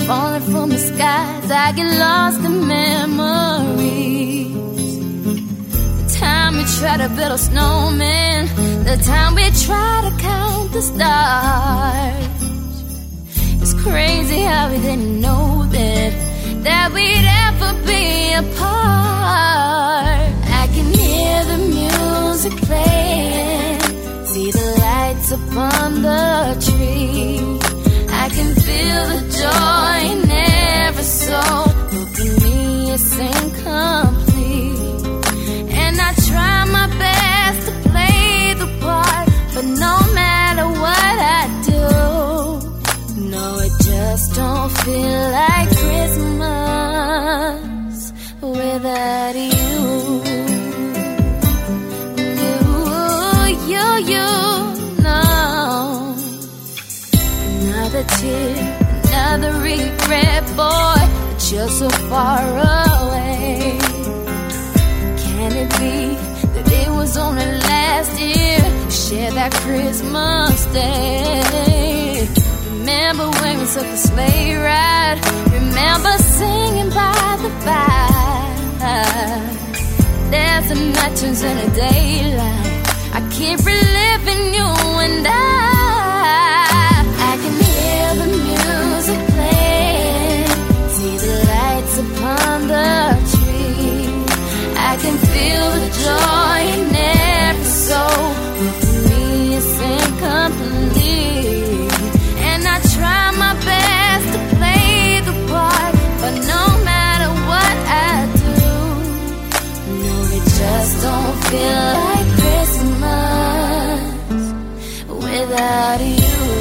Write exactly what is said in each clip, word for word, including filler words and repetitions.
falling from the skies. I get lost in memories. The time we try to build a snowman, the time we try to count the stars. It's crazy how we didn't know that that we'd ever be apart. I can hear the music playing, see the lights upon the tree. I can feel the joy in every soul. Look at me, it's incomplete. And I try my best to play the part, but no matter what I do, no, it just don't feel like Christmas without you. You, you, you, no. Another tear, another regret, boy, but you're so far away. Can it be that it was only last year we shared that Christmas day? Remember when we took the sleigh ride? Remember singing by the fire? There's a night turns into daylight. I keep reliving you and I. I can hear the music playing, see the lights upon the tree. I can feel the joy in every soul. But for me, it's incomplete. And I try my best to play the part, but no matter what I do, no, it just don't feel like Christmas without you.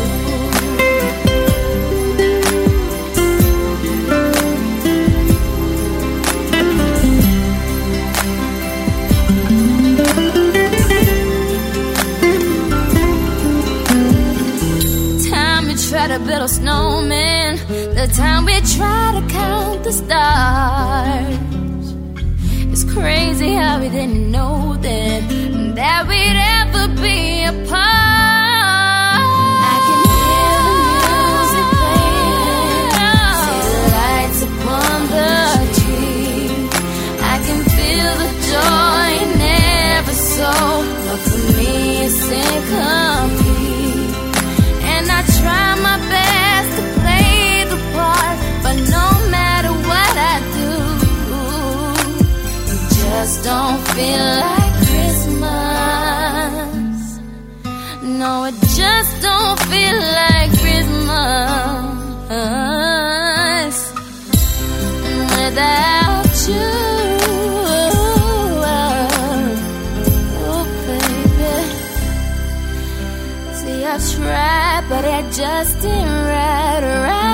Try to build a snowman, the time we try to count the stars. It's crazy how we didn't know that that we'd ever be apart. I can hear the music playing, see the lights upon the tree. I can feel the joy in every soul, but for me it's incomplete. And I try my best to play the part, but no matter what I do, it just don't feel like Christmas. No, it just don't feel like Christmas without you. Oh, baby. See, I tried, but it just ain't right, right.